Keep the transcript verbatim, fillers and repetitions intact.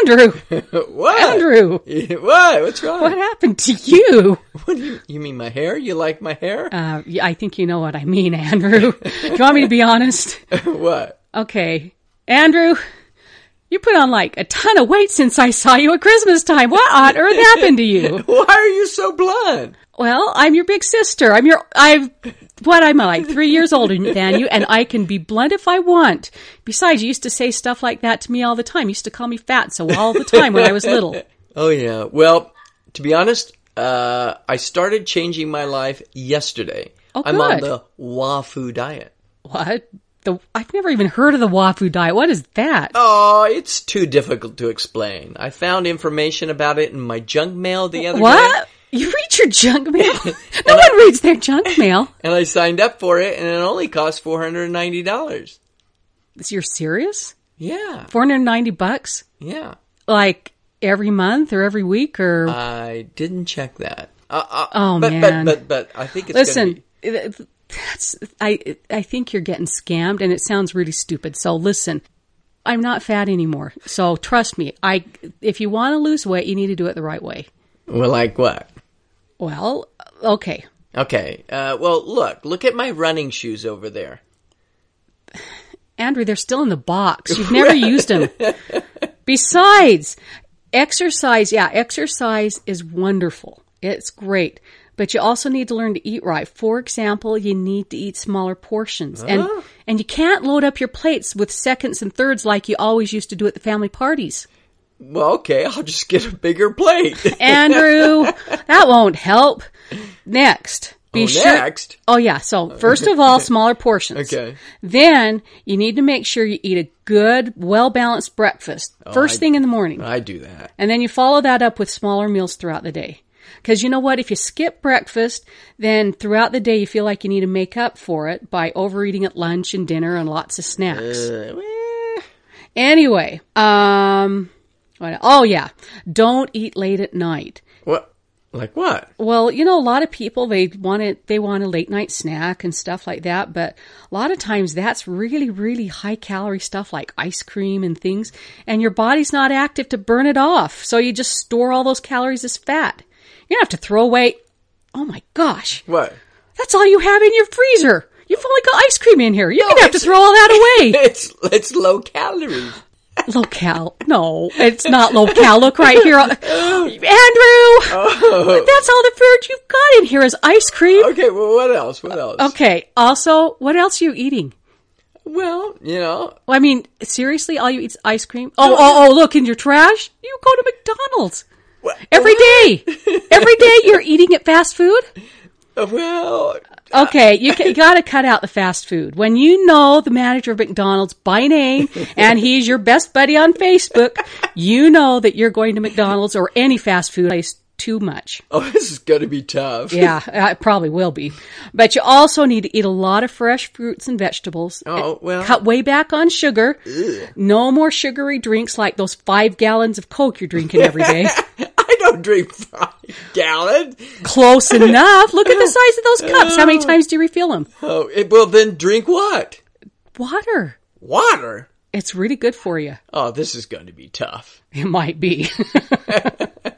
Andrew. What? Andrew. What? What's wrong? What happened to you? What do you, you mean my hair? You like my hair? Uh, yeah, I think you know what I mean, Andrew. Do you want me to be honest? What? Okay. Andrew, you put on like a ton of weight since I saw you at Christmas time. What on earth happened to you? Why are you so blunt? Well, I'm your big sister. I'm your, I've, what am I, like three years older than you, and I can be blunt if I want. Besides, you used to say stuff like that to me all the time. You used to call me fat, so all the time when I was little. Oh, yeah. Well, to be honest, uh, I started changing my life yesterday. Oh, I'm on good. the W A F U diet. What? The, I've never even heard of the W A F U diet. What is that? Oh, it's too difficult to explain. I found information about it in my junk mail the other What? day. You read your junk mail? No one reads their junk mail. And I signed up for it, and it only cost four hundred ninety dollars. You're serious? Yeah. four hundred ninety bucks? Yeah. Like every month or every week or? I didn't check that. Uh, uh, Oh, but, man. But, but, but I think it's Listen, gonna be... that's, I, I think you're getting scammed, and it sounds really stupid. So listen, I'm not fat anymore. So trust me, I, if you want to lose weight, you need to do it the right way. Well, like what? Well, okay. Okay. Uh, well, look. Look at my running shoes over there. Andrew, they're still in the box. You've never used them. Besides, exercise, yeah, exercise is wonderful. It's great. But you also need to learn to eat right. For example, you need to eat smaller portions. And Huh? and you can't load up your plates with seconds and thirds like you always used to do at the family parties. Well, okay. I'll just get a bigger plate. Andrew, that won't help. Next. Be oh, sure. next? Oh, yeah. So, first of all, smaller portions. Okay. Then, you need to make sure you eat a good, well-balanced breakfast. First I- thing in the morning. I do that. And then you follow that up with smaller meals throughout the day. Because you know what? If you skip breakfast, then throughout the day you feel like you need to make up for it by overeating at lunch and dinner and lots of snacks. Uh, eh. Anyway, um, what, oh yeah, don't eat late at night. What? Like what? Well, you know, a lot of people, they want it, they want a late night snack and stuff like that, but a lot of times that's really, really high calorie stuff like ice cream and things, and your body's not active to burn it off, so you just store all those calories as fat. You don't have to throw away, oh my gosh, What? that's all you have in your freezer. You've only got ice cream in here. You're No, going to have to it's- throw all that away. It's it's low calories. Low cal. No, it's not low cal. Look right here. Andrew! Oh. That's all the food you've got in here is ice cream. Okay. Well, what else? What else? Okay. Also, what else are you eating? Well, you know. Well, I mean, seriously, all you eat is ice cream? Oh, oh, oh, look, in your trash? You go to McDonald's. What? Every day. Every day you're eating at fast food? Well. Okay, you, ca- you got to cut out the fast food. When you know the manager of McDonald's by name and he's your best buddy on Facebook, you know that you're going to McDonald's or any fast food place too much. Oh, this is going to be tough. Yeah, it probably will be. But you also need to eat a lot of fresh fruits and vegetables. Oh, well. Cut way back on sugar. Ugh. No more sugary drinks like those five gallons of Coke you're drinking every day. I don't drink five gallons. Close enough. Look at the size of those cups. How many times do you refill them? Oh, it, well, then drink what? Water. Water? It's really good for you. Oh, this is going to be tough. It might be.